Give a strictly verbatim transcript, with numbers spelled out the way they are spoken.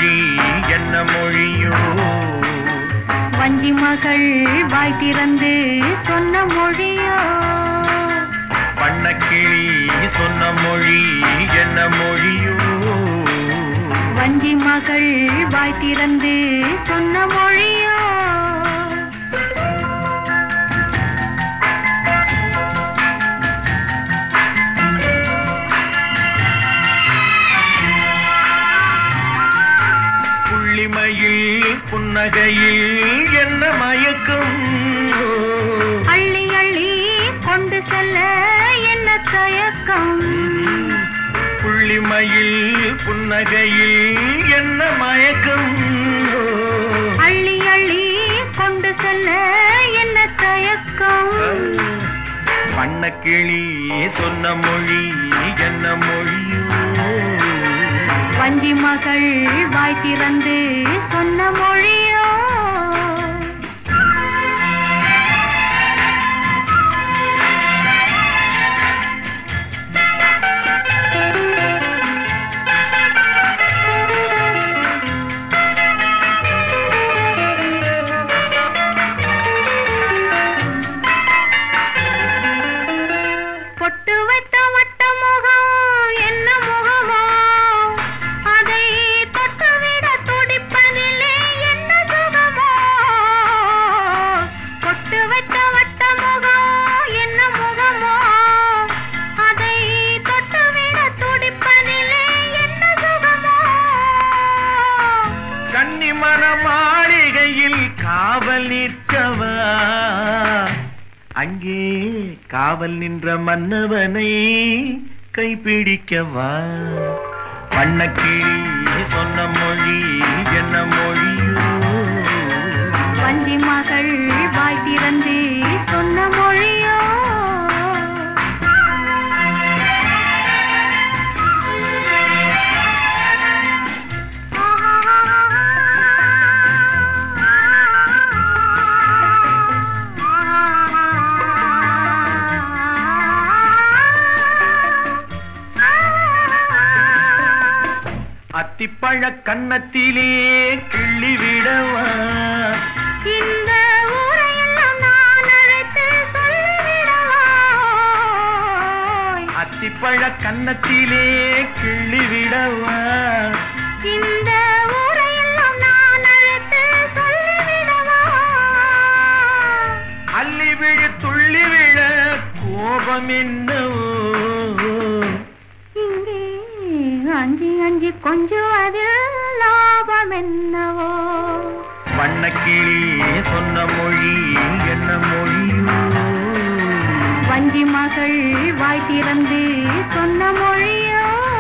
மொழி என்ன மொழியோ? வஞ்சி மகள் வாய் திறந்து சொன்ன மொழியோ? வண்ணக்கிளி சொன்ன மொழி என்ன மொழியோ? வஞ்சி மகள் வாய் திறந்து சொன்ன மொழியோ? புள்ளிமையில் புன்னகையில் என்ன மயக்கம்? அள்ளி அள்ளி கொண்டு செல்ல என்ன தயக்கம்? புள்ளிமையில் புன்னகையில் என்ன மயக்கம்? அள்ளி அள்ளி கொண்டு செல்ல என்ன தயக்கம்? வண்ணக்கிளி சொன்ன மொழி என்ன மொழியோ? வஞ்சி மகள் வாய் திறந்து சொன்ன மொழியோ? பொட்டு வைத்த வட்ட முகம் என்ன முகமோ? அதை தொட்டுவிட துடிப்பதிலே என்ன சுகமோ? பொட்டு வைத்த வட்ட முகம் என்ன முகமோ? அதை தொட்டுவிட துடிப்பதிலே என்ன சுகமோ? கன்னிமண மாளிகையில் காவல் நிற்கவா? அங்கே காவல் நின்ற மன்னவனை கைப்பிடிக்கவா? வண்ணக்கிளி சொன்ன மொழி என்ன மொழியோ? வஞ்சி மகள் வாய் திறந்து சொன்ன மொழியோ? அத்திப்பழ கன்னத்திலே கிள்ளி விடவா? இந்த ஊரையெல்லாம் நான் அழைத்து சொல்லிவிடவா? அத்திப்பழ கன்னத்திலே கிள்ளி விடவா? இந்த ஊரையெல்லாம் நான் அழைத்து சொல்லிவிடவா? அள்ளி விழு துள்ளி விழ கோபம் என்னவோ? இங்கே அஞ்சி அஞ்சி கொஞ்சுவதில் லாபம் என்னவோ? வண்ணக்கிளி சொன்ன மொழி என்ன மொழியோ? வஞ்சி மகள் வாய் திறந்து சொன்ன மொழியோ?